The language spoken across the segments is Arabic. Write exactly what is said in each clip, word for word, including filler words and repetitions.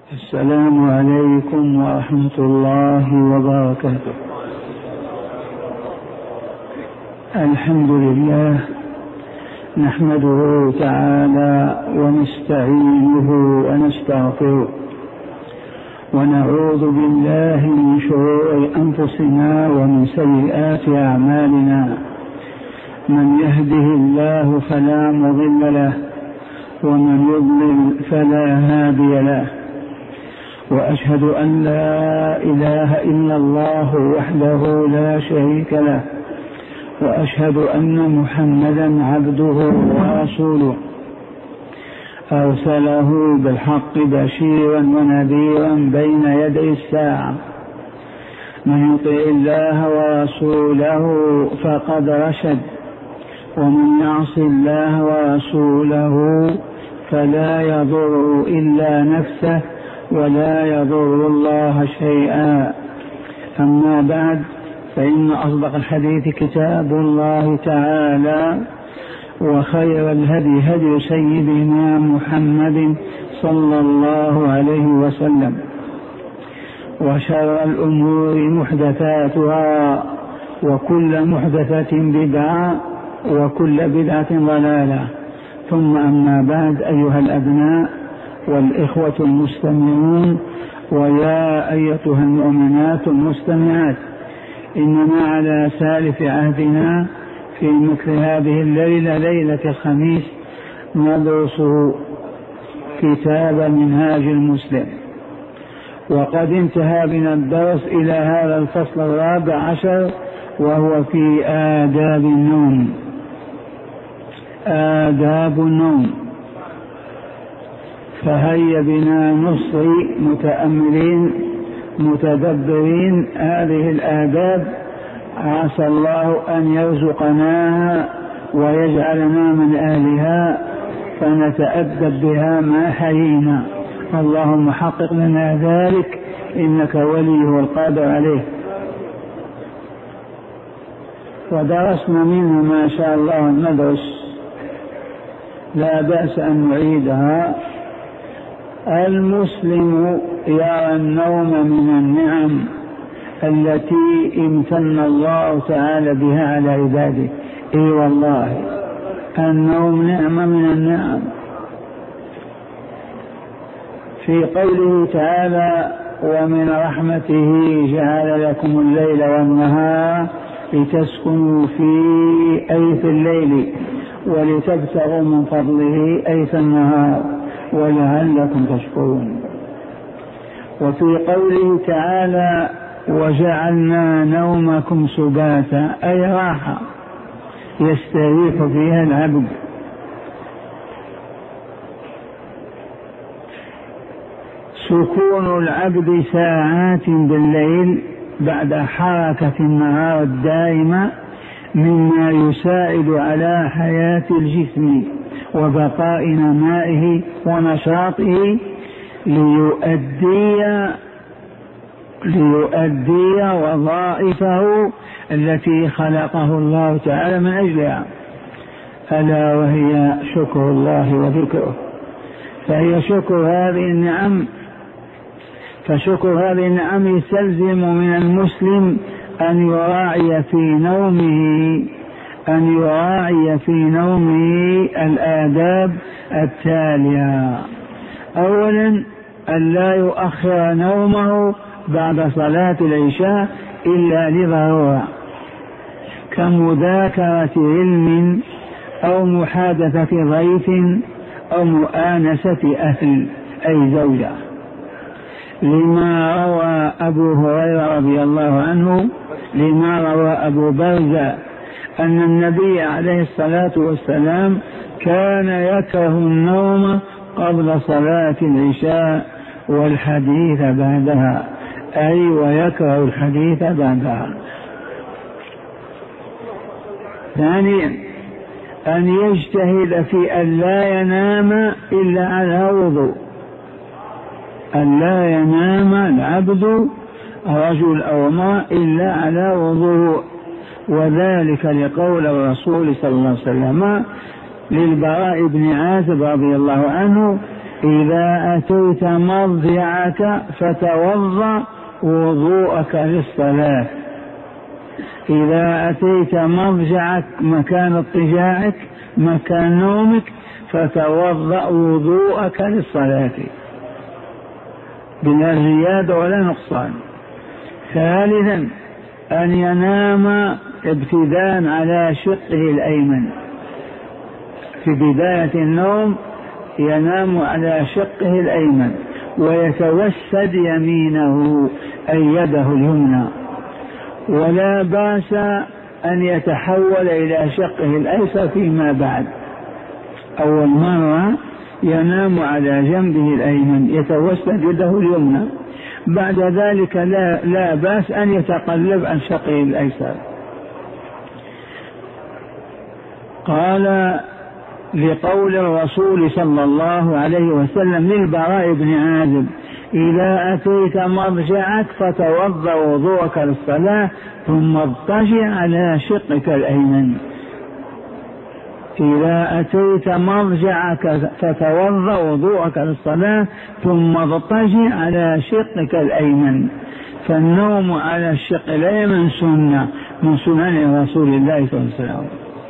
السلام عليكم ورحمة الله وبركاته. الحمد لله نحمده تعالى ونستعينه ونستغفره ونعوذ بالله من شرور أنفسنا ومن سيئات أعمالنا. من يهده الله فلا مضل له ومن يضلل فلا هادي له، وأشهد أن لا إله إلا الله وحده لا شريك له، وأشهد أن محمدا عبده ورسوله أرسله بالحق بشيرا ونذيرا بين يدي الساعة. من يطع الله ورسوله فقد رشد، ومن يعص الله ورسوله فلا يضر إلا نفسه ولا يضر الله شيئا. أما بعد، فإن أصدق الحديث كتاب الله تعالى، وخير الهدي هدي سيدنا محمد صلى الله عليه وسلم، وشر الأمور محدثاتها، وكل محدثة بدعة، وكل بدعة ضلالة. ثم أما بعد، أيها الأبناء والإخوة المستمعون، ويا أيتها المؤمنات المستمعات، إننا على سالف عهدنا في مثل هذه الليلة، ليلة الخميس، ندرس كتاب منهاج المسلم، وقد انتهى بنا الدرس إلى هذا الفصل الرابع عشر، وهو في آداب النوم. آداب النوم. فهيا بنا نصغي متأملين متدبرين هذه الآداب، عسى الله أن يرزقناها ويجعلنا من أهلها، فنتأدب بها ما حيينا. اللهم حقق لنا ذلك، إنك ولي والقادر عليه. ودرسنا منه ما شاء الله ندرس، لا بأس أن نعيدها. المسلم يرى النوم من النعم التي امتن الله تعالى بها على عباده. اي والله، النوم نعمة من النعم. في قوله تعالى: ومن رحمته جعل لكم الليل والنهار لتسكنوا فيه أي في الليل، ولتبتغوا من فضله أي في النهار، ولعلكم تشكرون. وفي قوله تعالى: وجعلنا نومكم سباتا أي راحة يستريح فيها العبد. سكون العبد ساعات بالليل بعد حركة النهار الدائمة مما يساعد على حياة الجسم وبقاء نمائه ونشاطه، ليؤدي ليؤدي وظائفه التي خلقه الله تعالى من أجلها، ألا وهي شكر الله وذكره. فهي شكر هذه النعم فشكر هذه النعم يستلزم من المسلم أن يراعي في نومه أن يراعي في نومه الآداب التالية. أولا، أن لا يؤخر نومه بعد صلاة العشاء إلا لضرورة، كمذاكرة علم أو محادثة ضيف أو مؤانسة أهل أي زوجة، لما روى أبو هريرة رضي الله عنه لما روى أبو برزة أن النبي عليه الصلاة والسلام كان يكره النوم قبل صلاة العشاء والحديث بعدها، أي ويكره الحديث بعدها. ثانيا، أن يجتهد في أن لا ينام إلا على وضوء، أن لا ينام العبد رجل أو امرأة إلا على وضوء، وذلك لقول الرسول صلى الله عليه وسلم للبراء بن عازب رضي الله عنه: إذا أتيت مضجعك فتوضأ وضوءك للصلاة. إذا أتيت مضجعك مكان اضطجاعك مكان نومك فتوضأ وضوءك للصلاة بلا زيادة ولا نقصان. ثالثا أن ينام ابتداء على شقه الأيمن، في بداية النوم ينام على شقه الأيمن ويتوسد يمينه أي يده اليمنى، ولا بأس أن يتحول إلى شقه الأيسر فيما بعد. أول مرة ينام على جنبه الأيمن يتوسد يده اليمنى، بعد ذلك لا, لا بأس أن يتقلب عن شقه الأيسر. قال لقول الرسول صلى الله عليه وسلم للبراء بن عازب: إذا أتيت مضجعك فتوضأ وضوءك للصلاة ثم اضطجع على شقك الأيمن. إذا أتيت مضجعك فتوضأ وضوءك للصلاة ثم اضطجع على شقك الأيمن. فالنوم على الشق الأيمن سنة من سنن رسول الله صلى الله عليه وسلم.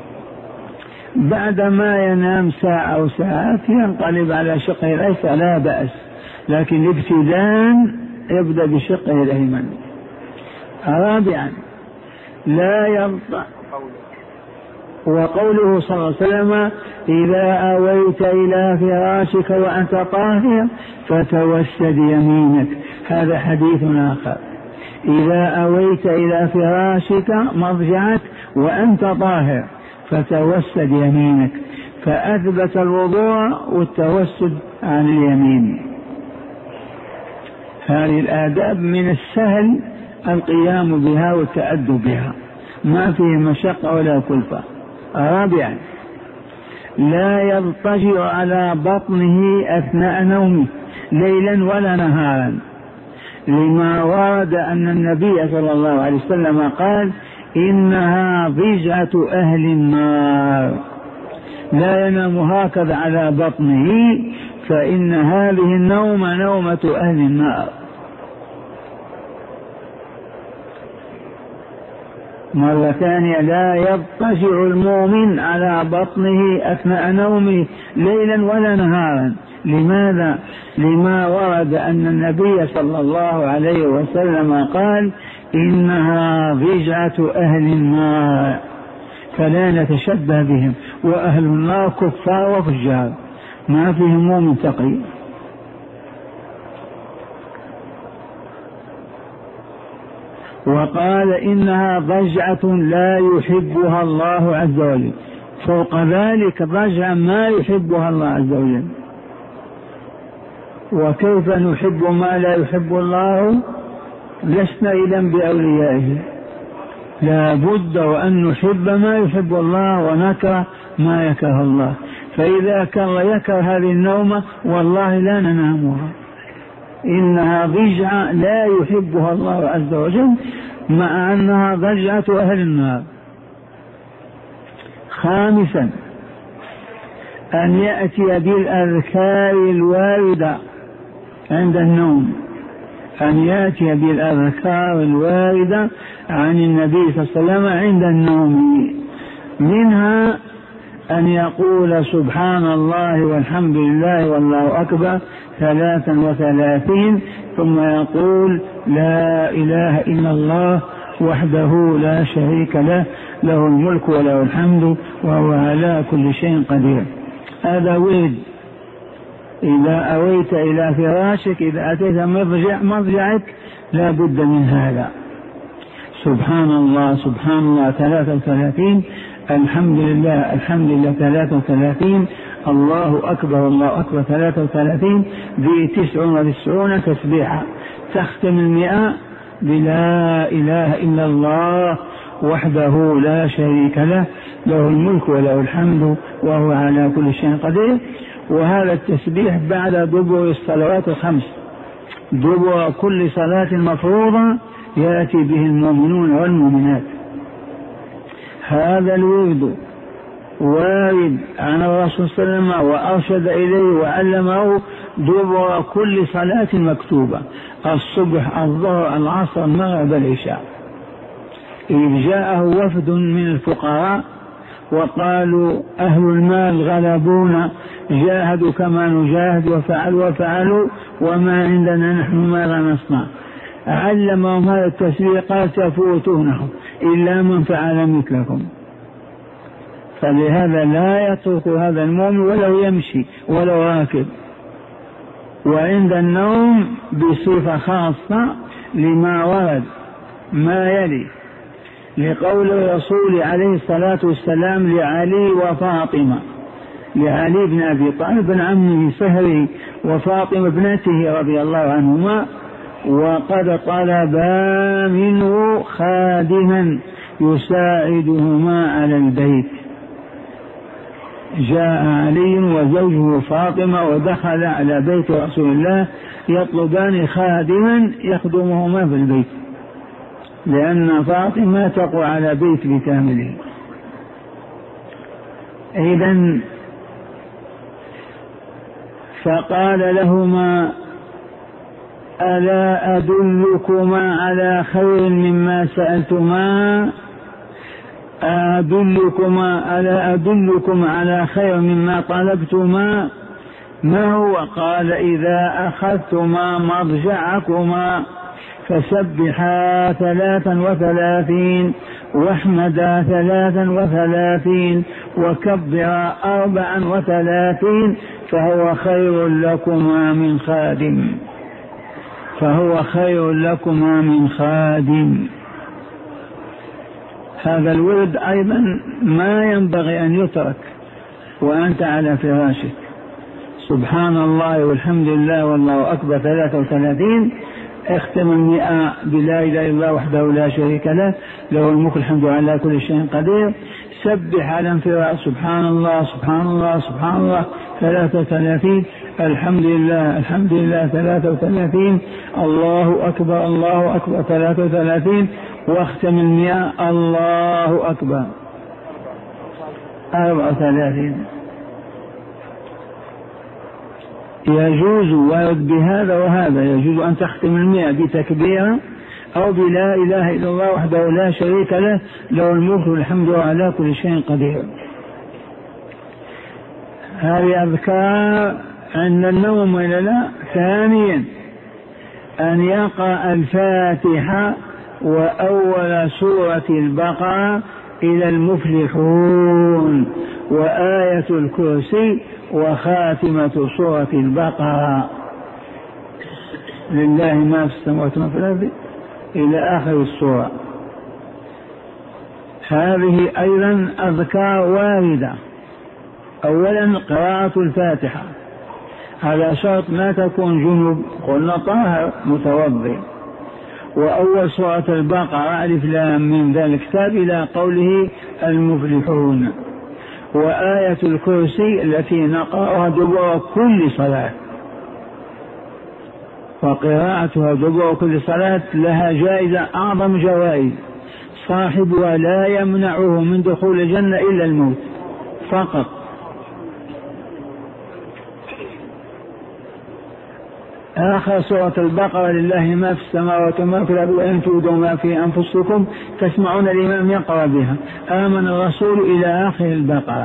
بعدما ينام ساعة أو ساعات ينقلب على شقه الأيسر لا بأس، لكن ابتداء يبدأ بشقه الأيمن. رابعا لا يضطع. وقوله صلى الله عليه وسلم: إذا أويت إلى فراشك وأنت طاهر فتوسد يمينك. هذا حديث آخر: إذا أويت إلى فراشك مضجعك وأنت طاهر فتوسد يمينك، فأثبت الوضوء والتوسد عن اليمين. هذه الآداب من السهل القيام بها والتأدب بها، ما فيه مشقة ولا كلفة. رابعا لا يضطجع على بطنه أثناء نومه ليلا ولا نهارا، لما ورد أن النبي صلى الله عليه وسلم قال: إنها ضجعة أهل النار. لا ينام هكذا على بطنه، فإن هذه النوم نومة أهل النار. مرة ثانية: لا يضطجع المؤمن على بطنه أثناء نومه ليلا ولا نهارا. لماذا؟ لما ورد أن النبي صلى الله عليه وسلم قال: إنها ضجعة أهل النار، فلا نتشبه بهم، وأهل النار كفار وفجار ما فيهم مؤمن تقي. وقال: إنها ضجعة لا يحبها الله عز وجل. فوق ذلك ضجعة ما يحبها الله عز وجل. وكيف نحب ما لا يحب الله؟ لسنا إذا بأوليائه. لا بد وأن نحب ما يحب الله ونكره ما يكره الله. فإذا كان يكره هذه النومة والله لا ننامها. إنها ضجعة لا يحبها الله عز وجل، مع أنها ضجعة أهل النار. خامسا أن يأتي بالأذكار الواردة عند النوم، أن يأتي بالأذكار الواردة عن النبي صلى الله عليه وسلم عند النوم. منها أن يقول: سبحان الله والحمد لله والله أكبر ثلاثا وثلاثين، ثم يقول: لا إله إلا الله وحده لا شريك له، له الملك وله الحمد وهو على كل شيء قدير. هذا ورد إذا أويت إلى فراشك، إذا أتيت مضجع مضجعك لا بد من هذا. سبحان الله سبحان الله ثلاثة وثلاثين، الحمد لله الحمد لله ثلاثة وثلاثين، الله أكبر الله أكبر ثلاثة وثلاثين، ذي تسع وتسعون تسبيحة. تختم المئة بلا إله إلا الله وحده لا شريك له، له الملك وله الحمد وهو على كل شيء قدير. وهذا التسبيح بعد دبر الصلوات الخمس، دبر كل صلاة مفروضة يأتي به المؤمنون والمؤمنات. هذا الورد وارد عن الرسول صلى الله عليه وسلم وأرشد إليه وعلمه دبر كل صلاة مكتوبة، الصبح الظهر العصر المغرب العشاء. إذ جاءه وفد من الفقراء وقالوا أهل المال غلبونا، جاهدوا كما نجاهد وفعلوا وفعلوا وما عندنا نحن ماذا نصنع؟ علمهم هذا التسبيح قال تفوتونهم إلا من فعل مثلكم. فلهذا لا يترك هذا المؤمن ولو يمشي ولو راكب. وعند النوم بصفة خاصة لما ورد ما يلي: لقول الرسول عليه الصلاة والسلام لعلي وفاطمة، لعلي بن أبي طالب بن عمه سهري وفاطمة ابنته رضي الله عنهما، وقد طلبا منه خادما يساعدهما على البيت. جاء علي وزوجه فاطمة ودخل على بيت رسول الله يطلبان خادما يخدمهما في البيت، لأن فاطمة تقوى على بيت بكامله. إذن فقال لهما: ألا أدلكما على خير مما سألتما؟ أدلكما ألا أدلكم على خير مما طلبتما؟ ما هو؟ قال: إذا أخذتما مضجعكما فسبحا ثلاثا وثلاثين واحمدا ثلاثا وثلاثين وكبرا أربعا وثلاثين فهو خير لكما من خادم، فهو خير لكما من خادم. هذا الورد أيضا ما ينبغي أن يترك وأنت على فراشك. سبحان الله والحمد لله والله أكبر ثلاثة وثلاثين، اختم المئة بلا إله إلا الله وحده لا شريك له، له الملك الحمد على كل شيء قدير. سبح على انفراج سبحان الله سبحان الله سبحان الله ثلاثة وثلاثين، الحمد لله الحمد لله ثلاثة وثلاثين، الله أكبر الله أكبر ثلاثة وثلاثين، واختم المئة الله أكبر أربعة وثلاثين. يجوز ورد بهذا وهذا، يجوز أن تختم المئة بتكبيرة أو بلا إله إلا الله وحده لا شريك له، له الملك والحمد على كل شيء قدير. هذه أذكار عند النوم ولا لا؟ ثانيا أن يقرأ الفاتحة وأول سورة البقرة إلى المفلحون وآية الكرسي وخاتمة سورة البقرة، لله ما في السماوات وما في الأرض إلى آخر السورة. هذه أيضا أذكار واردة. أولا قراءة الفاتحة على شرط ما تكون جنوب، قلنا طاهر متوضئ. وأول سورة البقرة ألف لام من ذا الكتاب إلى قوله المفلحون، وآية الكرسي التي نقرأها دبر كل صلاة، وقراءتها دبر كل صلاة لها جائزة أعظم جوائز، صاحبها لا يمنعه من دخول الجنة إلا الموت فقط. آخر سورة البقرة لله ما في السماوات وما في الأرض وإن تبدوا ما في أنفسكم تسمعون الإمام يقرأ بها آمن الرسول إلى آخر البقرة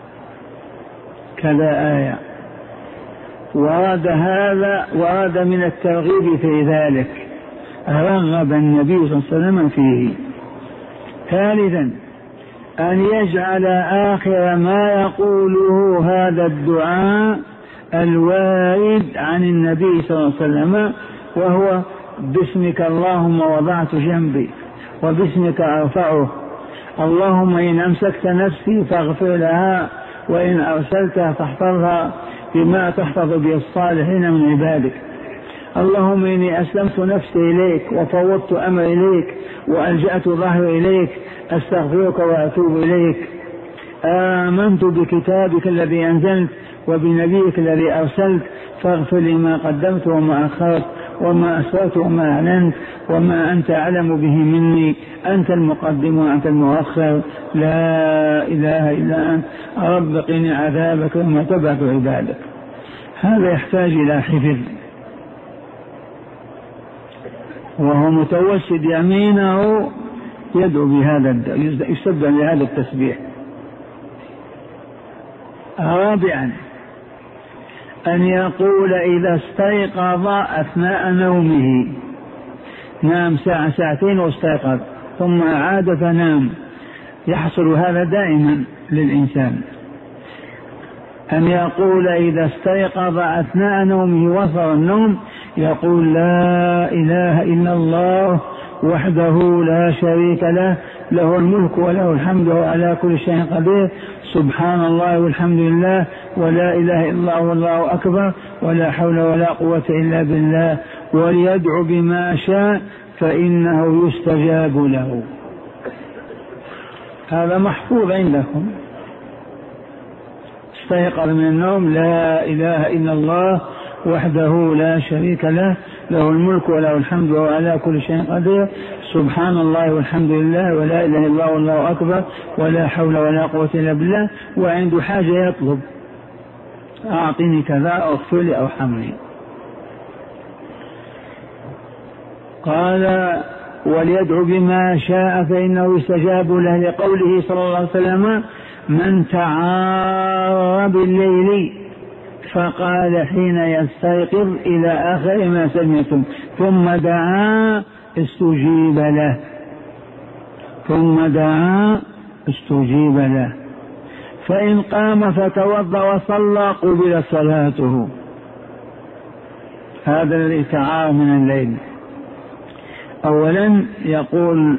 كذا آية. ورد هذا ورد من الترغيب في ذلك، رغب النبي صلى الله عليه وسلم فيه. ثالثا أن يجعل آخر ما يقوله هذا الدعاء الوارد عن النبي صلى الله عليه وسلم، وهو باسمك اللهم وضعت جنبي وباسمك أرفعه، اللهم إن أمسكت نفسي فاغفر لها وإن أرسلتها فاحفظها بما تحفظ به الصالحين من عبادك، اللهم إني أسلمت نفسي إليك وفوضت أمري إليك وألجأت ظهري إليك أستغفرك وأتوب إليك، آمنت بكتابك الذي أنزلت وبنبيك الذي أرسلت فاغفر لي ما قدمت وما أخرت وما أسررت وما أعلنت وما أنت أعلم به مني، أنت المقدم وأنت المؤخر، لا إله إلا أنت، رب قني عذابك وما تبعث عبادك. هذا يحتاج إلى حفظ، وهو متوسد يمينه يدعو بهذا يسبح بهذا التسبيح. رابعا أن يقول إذا استيقظ أثناء نومه، نام ساعة ساعتين واستيقظ ثم عاد فنام، يحصل هذا دائما للإنسان، أن يقول إذا استيقظ أثناء نومه وصل النوم يقول لا إله إلا الله وحده لا شريك له، له الملك وله الحمد وعلى كل شيء قدير، سبحان الله والحمد لله ولا إله إلا الله والله أكبر ولا حول ولا قوة إلا بالله، وليدعو بما شاء فإنه يستجاب له. هذا محفوظ عندكم. استيقظ من النوم لا إله إلا الله وحده لا شريك له، له الملك وله الحمد وعلى كل شيء قدير، سبحان الله والحمد لله ولا إله إلا الله والله أكبر ولا حول ولا قوة إلا بالله، وعنده حاجة يطلب أعطني كذا أو اغفر لي أو ارحمني. قال وليدعو بما شاء فإنه يستجاب له، لقوله صلى الله عليه وسلم من تعار بالليل فقال حين يستيقظ إلى آخر ما سمعتم ثم دعا استجيب له، ثم دعا استجيب له، فإن قام فتوضأ وصلى قبل صلاته. هذا الذي تعار من الليل. أولا يقول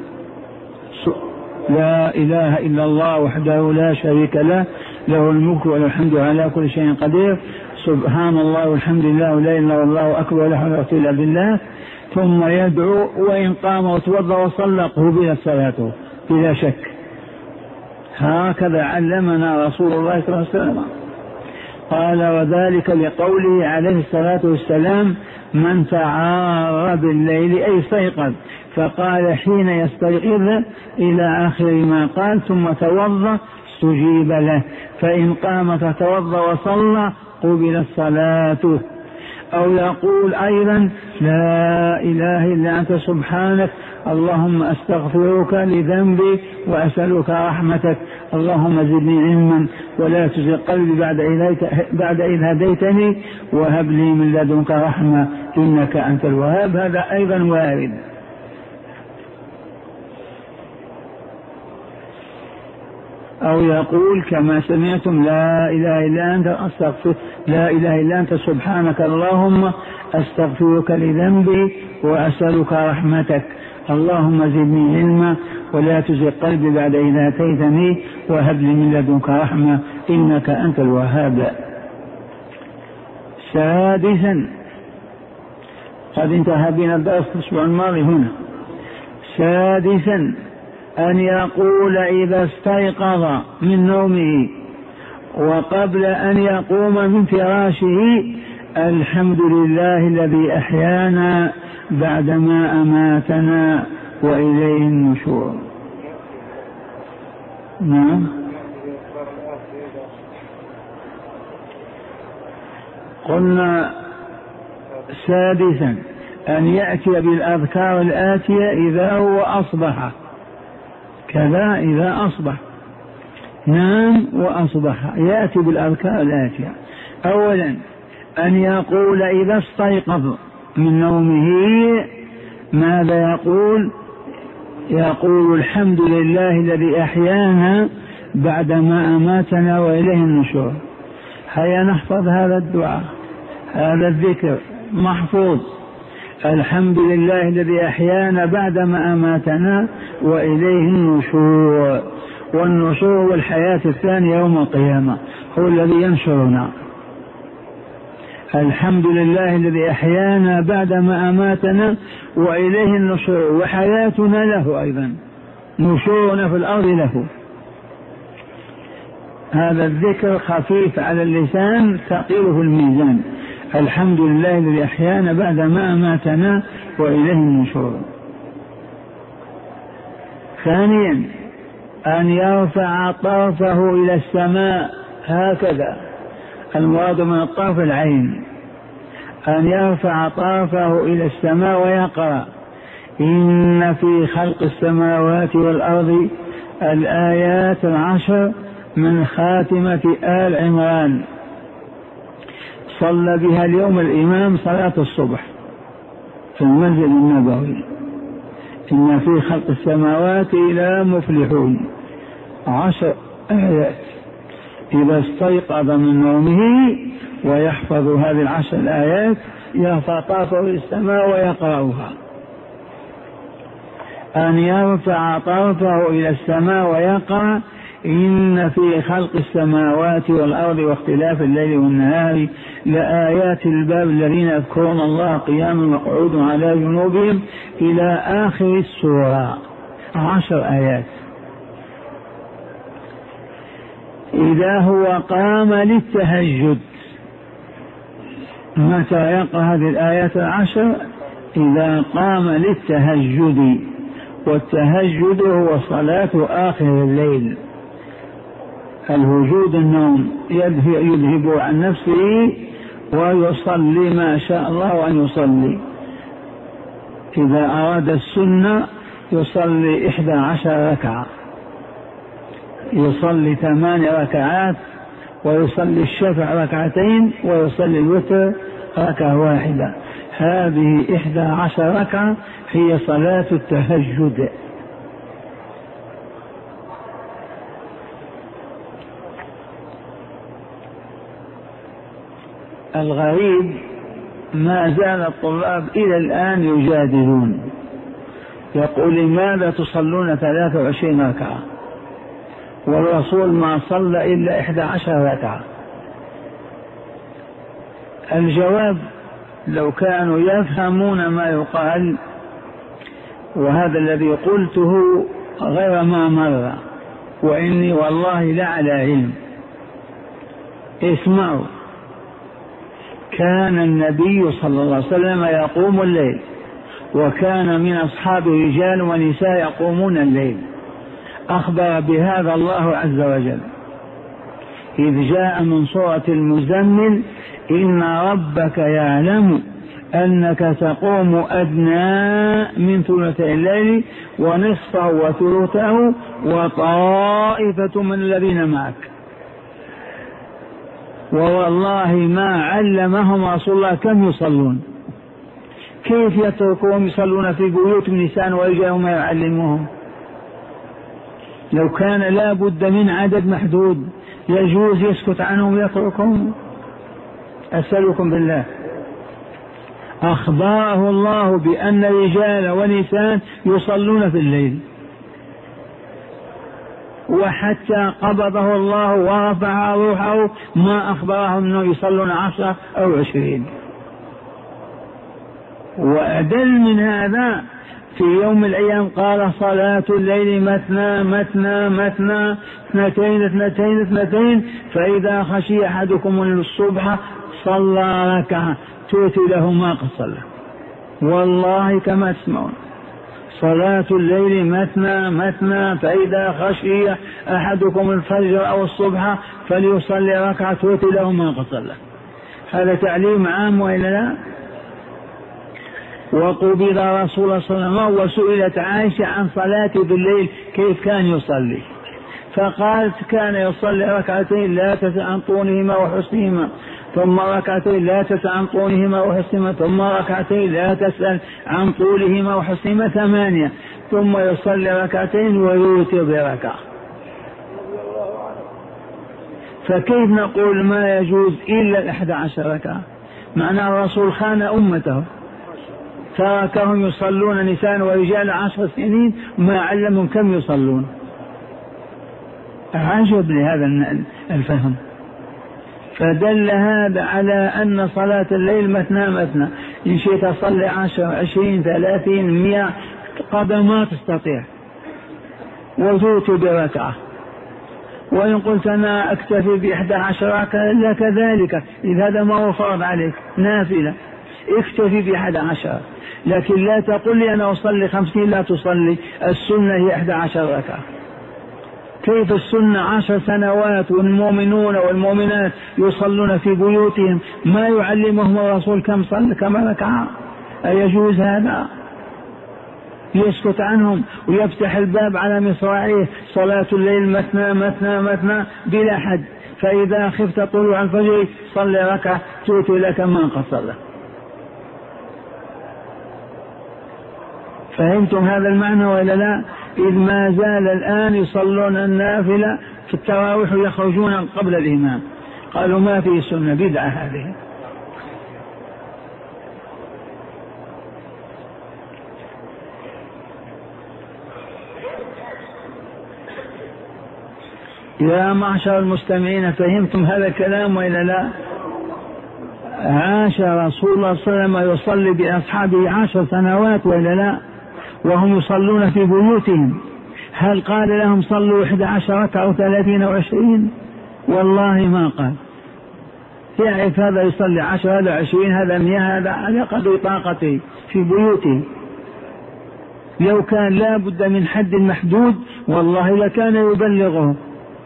لا إله إلا الله وحده لا شريك له، له الملك وله الحمد على كل شيء قدير، سبحان الله والحمد لله ولا إله إلا الله أكبر ولا حول ولا قوة إلا بالله، ثم يدعو وإن قام وتوضأ وصلى قبل صلاته بلا شك. هكذا علمنا رسول الله صلى الله عليه وسلم. قال وذلك لقوله عليه الصلاة والسلام من تعار بالليل أي استيقظ، فقال حين يستيقظ إلى آخر ما قال ثم توضأ استجيب له، فإن قام فتوضأ وصلى قبل صلاته. أو يقول أيضا لا إله إلا أنت سبحانك اللهم أستغفرك لذنبي وأسألك رحمتك، اللهم زدني علما ولا تزغ قلبي بعد إذ هديتني وهب لي من لدنك رحمة إنك أنت الوهاب. هذا أيضا وارد. أو يقول كما سمعتم لا إله إلا أنت أستغفر لا إله إلا أنت سبحانك اللهم أستغفرك لذنبي وأسألك رحمتك، اللهم زدني علما ولا تزغ قلبي بعد إذ هديتني وهب لي من لدنك رحمة إنك أنت الوهاب. سادسا، قد انتهى بنا الدرس الأسبوع الماضي هنا. سادسا أن يقول إذا استيقظ من نومه وقبل أن يقوم من فراشه الحمد لله الذي أحيانا بعدما أماتنا وإليه النشور. نعم. قلنا سادسا أن يأتي بالأذكار الآتية إذا هو أصبح، كذا إذا أصبح نام وأصبح يأتي بالأذكار الآتية. أولا أن يقول إذا استيقظ من نومه ماذا يقول؟ يقول الحمد لله الذي أحيانا بعدما أماتنا وإليه النشور. هيا نحفظ هذا الدعاء، هذا الذكر محفوظ، الحمد لله الذي أحيانا بعدما أماتنا وإليه النشور. والنشور والحياة الثانية يوم القيامة هو الذي ينشرنا. الحمد لله الذي أحيانا بعدما أماتنا وإليه النشور، وحياتنا له أيضا، نشورنا في الأرض له. هذا الذكر خفيف على اللسان ثقيل في الميزان. الحمد لله الذي أحيانا بعدما أماتنا وإليه النشور. ثانيا أن يرفع طرفه إلى السماء هكذا، المراد من الطرف العين، أن يرفع طرفه إلى السماء ويقرأ إن في خلق السماوات والأرض الآيات العشر من خاتمة آل عمران، صلى بها اليوم الإمام صلاة الصبح في المسجد النبوي. إن في خلق السماوات لا مفلحون، عشر آيات، إذا استيقظ من نومه ويحفظ هذه العشر الآيات يرفع طرفه إلى السماء ويقرأها. أن يرفع طرفه إلى السماء ويقرأ إن في خلق السماوات والأرض واختلاف الليل والنهار لآيات الباب الذين يذكرون الله قياما وقعودا على جنوبهم إلى آخر السورة، عشر آيات. إذا هو قام للتهجد، متى يقرأ هذه الآيات العشر؟ إذا قام للتهجد، والتهجد هو صلاة آخر الليل، الوجود النوم يذهب عن نفسه ويصلي ما شاء الله أن يصلي. إذا أراد السنة يصلي إحدى عشر ركعة، يصلي ثمان ركعات، ويصلي الشفع ركعتين، ويصلي الوتر ركعة واحدة. هذه إحدى عشر ركعة هي صلاة التهجد. الغريب ما زال الطلاب إلى الآن يجادلون، يقول لماذا تصلون ثلاثة وعشرين ركعة والرسول ما صلى إلا إحدى عشر ركعة؟ الجواب لو كانوا يفهمون ما يقال، وهذا الذي قلته غير ما مر، وإني والله لعلى علم. اسمعوا، كان النبي صلى الله عليه وسلم يقوم الليل، وكان من أصحاب رجال ونساء يقومون الليل، أخبر بهذا الله عز وجل إذ جاء من سورة المزمل إن ربك يعلم أنك تقوم أدنى من ثلثي الليل ونصفه وثلثه وطائفة من الذين معك. ووالله ما علمهم رسول الله كم يصلون، كيف يتركون يصلون في بيوت نساء ورجال وما يعلمهم؟ لو كان لا بد من عدد محدود يجوز يسكت عنهم ويتركهم؟ أسألكم بالله. أخبره الله بأن رجال ونساء يصلون في الليل، وحتى قبضه الله ورفع روحه ما أخبرهم أنه يصلون عشرة أو عشرين. وأدل من هذا في يوم من الأيام قال صلاة الليل مثنى مثنى مثنى اثنتين اثنتين اثنتين فإذا خشي أحدكم الصبح صلى ركعة تؤتي له ما قد صلى. والله كما تسمعون، صلاة الليل مثنى مثنى فإذا خشي أحدكم الفجر أو الصبح فليصلي ركعة تؤتي له ما قد صلى. هذا تعليم عام وإلا لا؟ وقبض رسول الله صلى الله عليه وسلم وسئلت عائشة عن صلاته بالليل كيف كان يصلي، فقالت كان يصلي ركعتين لا تسأل عن طولهما وحسنهما، ثم ركعتين لا تسأل عن طولهما وحسنهما، ثم ركعتين لا تسأل عن طولهما وحسنهما، ثمانية، ثم يصلي ركعتين ويوتر بركعة. فكيف نقول ما يجوز إلا الأحد عشر ركعة؟ معنى الرسول خان أمته، تركهم يصلون نساء ورجال عشر سنين ما علمهم كم يصلون. عجب لهذا الفهم. فدل هذا على أن صلاة الليل مثنى مثنى، إن شئت تصلي عشر عشرين ثلاثين مئة قدر ما تستطيع وزوت بركعة. وإن قلت أنا أكتفي بإحدى عشر ركعة لا كذلك، إذا هذا ما هو فرض عليك نافلة اكتفي بإحدى عشر، لكن لا تقل لي أنا أصلي خمسين، لا تصلي، السنة هي إحدى عشر ركعة. كيف السنة عشر سنوات والمؤمنون والمؤمنات يصلون في بيوتهم ما يعلمهم الرسول كم صلى كم ركعة؟ أيجوز هذا؟ يسكت عنهم ويفتح الباب على مصراعيه صلاة الليل مثنى مثنى مثنى بلا حد، فإذا خفت طلوع الفجر صلي ركعة تؤتي لك ما قد صلى. فهمتم هذا المعنى ولا لا؟ إذ ما زال الآن يصلون النافلة في التراويح ويخرجون قبل الإمام، قالوا ما في سنة، بدعة هذه. يا معشر المستمعين فهمتم هذا الكلام وإلا لا؟ عاش رسول الله صلى الله عليه وسلم يصلي بأصحابه عشر سنوات وإلا لا، وهم يصلون في بيوتهم. هل قال لهم صلوا إحدى عشرة أو ثلاثين أو عشرين؟ والله ما قال. يعرف هذا يصلي عشر هذا عشرين هذا مئة هذا على قدر طاقته في بيوته. لو كان لا بد من حد محدود والله لكان يبلغه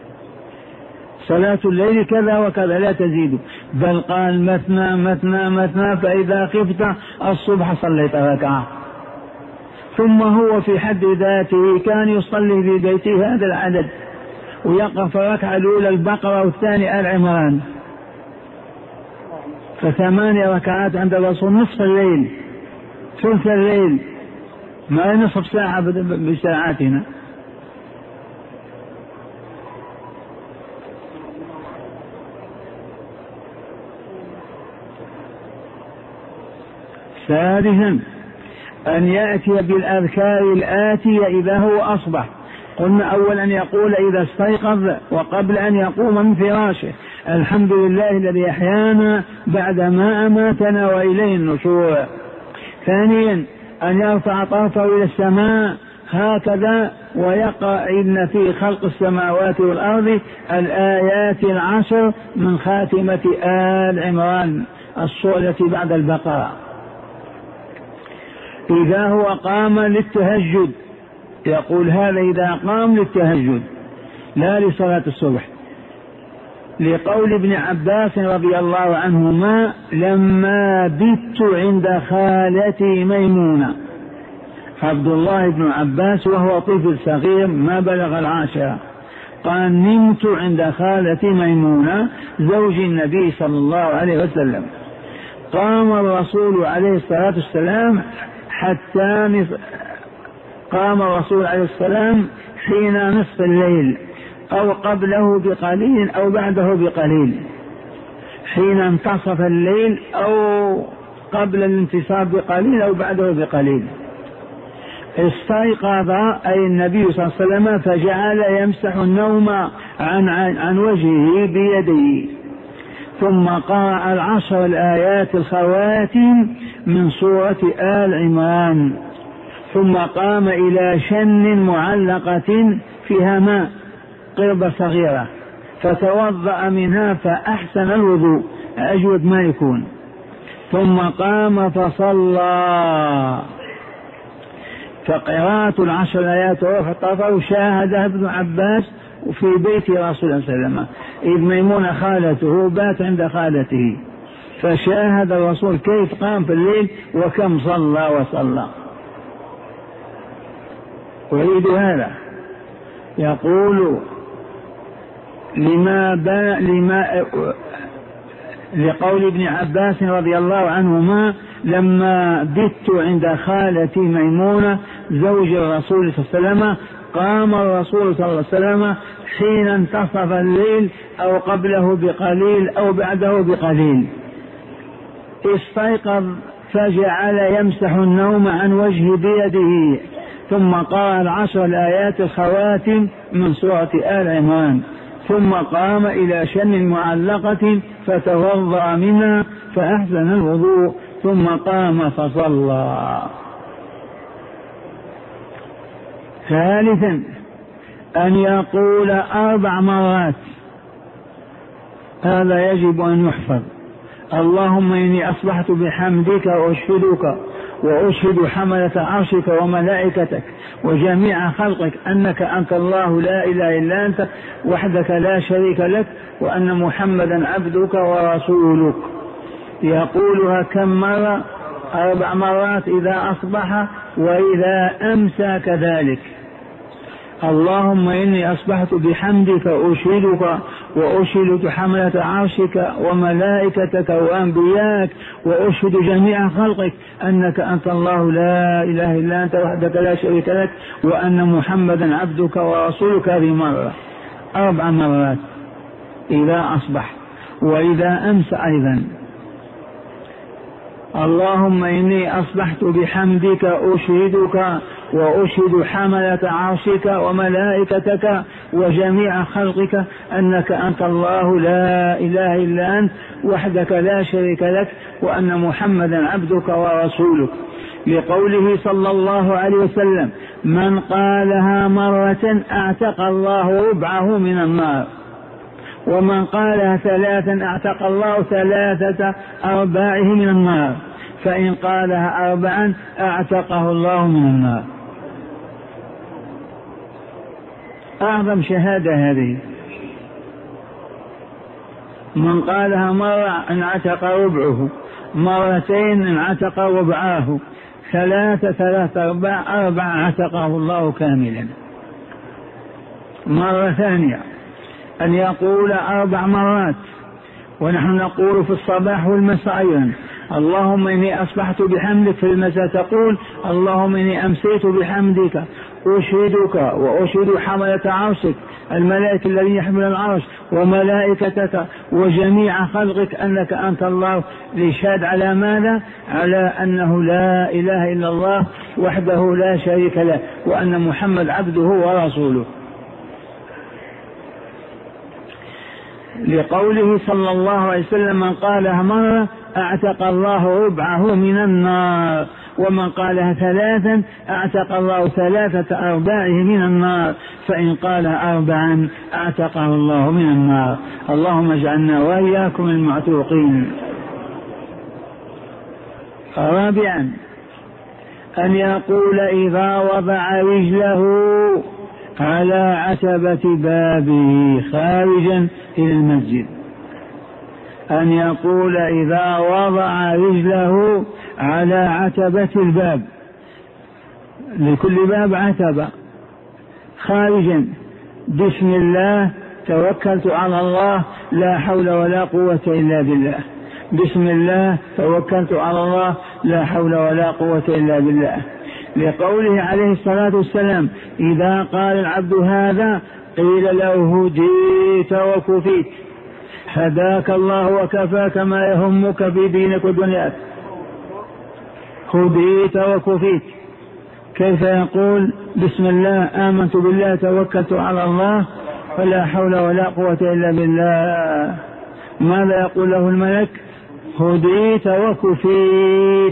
صلاة الليل كذا وكذا لا تزيد، بل قال مثنى مثنى مثنى، فإذا خفت الصبح صليت ركعة. ثم هو في حد ذاته كان يصلي في بيته هذا العدد ويقف ركعة الأولى البقرة والثاني آل عمران، فثمانية ركعات عند الرسول نصف الليل ثلث الليل، ما نصف ساعة بساعاتنا. ثالثا أن يأتي بالأذكار الآتية إذا هو أصبح. قلنا أولا أن يقول إذا استيقظ وقبل أن يقوم من فراشه الحمد لله الذي أحيانا بعدما أماتنا وإليه النشور. ثانيا أن يرفع طرفه إلى السماء هكذا ويقرأ إن في خلق السماوات والأرض الآيات العشر من خاتمة آل عمران السورة التي بعد البقرة. إذا هو قام للتهجد يقول هذا إذا قام للتهجد لا لصلاة الصبح، لقول ابن عباس رضي الله عنهما لما بت عند خالتي ميمونة. عبد الله بن عباس وهو طفل صغير ما بلغ العاشرة قال نمت عند خالتي ميمونة زوج النبي صلى الله عليه وسلم. قام الرسول عليه الصلاة والسلام حتى قام الرسول عليه السلام حين نصف الليل أو قبله بقليل أو بعده بقليل، حين انتصف الليل أو قبل الانتصاف بقليل أو بعده بقليل. استيقظ أي النبي صلى الله عليه وسلم فجعل يمسح النوم عن, عن, عن وجهه بيده، ثم قرأ العشر الآيات الخواتم من سورة آل عمران، ثم قام إلى شن معلقة فيها ماء قربة صغيرة فتوضأ منها فأحسن الوضوء أجود ما يكون، ثم قام فصلى. فقراءة العشر الآيات ورفع طرفه شاهدها ابن عباس في بيت رسول الله صلى الله عليه وسلم إذ ميمونة خالته بات عند خالته، فشاهد الرسول كيف قام في الليل وكم صلى وصلى. أريد هذا يقول لما, لما لقول ابن عباس رضي الله عنهما لما بت عند خالتي ميمونة زوج الرسول صلى الله عليه وسلم قام الرسول صلى الله عليه وسلم حين انتصف الليل أو قبله بقليل أو بعده بقليل. استيقظ فجعل يمسح النوم عن وجهه بيده، ثم قال العشر الآيات الخواتم من سورة آل عمران، ثم قام إلى شن معلقة فتوضأ منها فأحسن الوضوء، ثم قام فصلى. ثالثا أن يقول أربع مرات، هذا يجب أن يحفظ: اللهم إني أصبحت بحمدك وأشهدك وأشهد حملة عرشك وملائكتك وجميع خلقك أنك أنت الله لا إله إلا أنت وحدك لا شريك لك وأن محمدا عبدك ورسولك. يقولها كم مرة؟ أربع مرات إذا أصبح وإذا أمسى كذلك. اللهم إني أصبحت بحمدك أشهدك وأشهد حملة عرشك وملائكتك وأنبياءك وأشهد جميع خلقك أنك أنت الله لا إله إلا أنت وحدك لا شريك لك وأن محمدا عبدك ورسولك. هذه مرة. أربع مرات إذا أصبح وإذا أمسى أيضا. اللهم إني أصبحت بحمدك أشهدك وأشهد حملة عرشك وملائكتك وجميع خلقك أنك أنت الله لا إله إلا أنت وحدك لا شريك لك وأن محمدا عبدك ورسولك. لقوله صلى الله عليه وسلم من قالها مرة أعتق الله ربعه من النار، ومن قالها ثلاثا أعتق الله ثلاثة أرباعه من النار، فإن قالها أربعا أعتقه الله من النار. أعظم شهادة هذه. من قالها مرة انعتق ربعه، مرتين انعتق ربعاه، ثلاثة ثلاثة أرباع أربع اعتقه الله كاملا. مرة ثانية أن يقول أربع مرات، ونحن نقول في الصباح والمساء أيضا اللهم إني أصبحت بحمدك. في المساء تقول اللهم إني أمسيت بحمدك أشهدك وأشهد حملة عرشك الملائكة الذين يحمل العرش وملائكتك وجميع خلقك أنك أنت الله. لشهد على ماذا؟ على أنه لا إله إلا الله وحده لا شريك له وأن محمد عبده ورسوله. لقوله صلى الله عليه وسلم من قالها مرة أعتق الله ربعه من النار، ومن قالها ثلاثا أعتق الله ثلاثة أرباعه من النار، فإن قالها أربعا أعتقه الله من النار. اللهم اجعلنا وإياكم المعتوقين. رابعا أن يقول إذا وضع رجله على عتبة بابه خارجا إلى المسجد، أن يقول إذا وضع رجله على عتبة الباب، لكل باب عتبة، خارجا بسم الله توكلت على الله لا حول ولا قوة إلا بالله، بسم الله توكلت على الله لا حول ولا قوة إلا بالله. لقوله عليه الصلاة والسلام إذا قال العبد هذا قيل له هديت وكفيت، هداك الله وكفاك ما يهمك في دينك ودنياك. هديت وكفيت. كيف يقول بسم الله آمنت بالله توكلت على الله فلا حول ولا قوة إلا بالله؟ ماذا يقول له الملك؟ هديت وكفيت.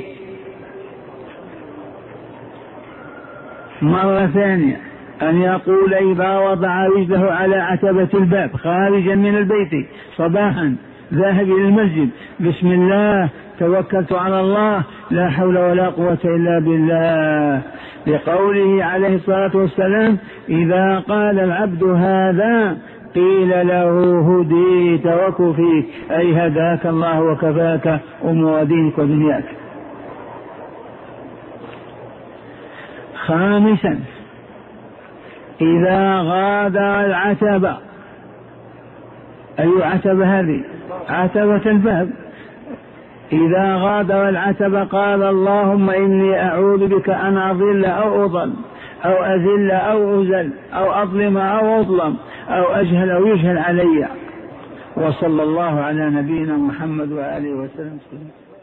مرة ثانية أن يقول إذا وضع رجله على عتبة الباب خارجا من البيت صباحا ذاهب إلى المسجد بسم الله توكلت على الله لا حول ولا قوة إلا بالله. لقوله عليه الصلاة والسلام إذا قال العبد هذا قيل له هديت وكفيت، أي هداك الله وكفاك أمور دينك ودنياك. خامسا إذا غادر العتبة، أي عتبة هذه؟ عتبة الباب. إذا غادر العتبة قال اللهم إني أعوذ بك أن أضل أو أضل أو أذل أو أزل أو أظلم أو أظلم أو أجهل أو يجهل علي. وصلى الله على نبينا محمد وآله وسلم.